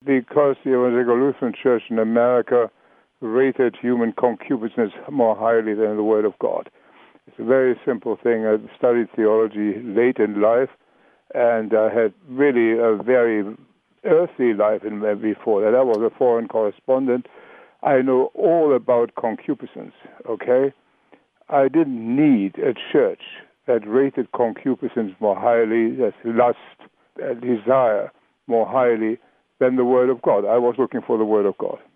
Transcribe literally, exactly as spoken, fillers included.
because the Evangelical Lutheran Church in America rated human concupiscence more highly than the Word of God. It's a very simple thing. I studied theology late in life, and I had really a very earthly life in before that. I was a foreign correspondent. I know all about concupiscence, okay? I didn't need a church that rated concupiscence more highly, that's lust, uh, desire more highly than the Word of God. I was looking for the Word of God.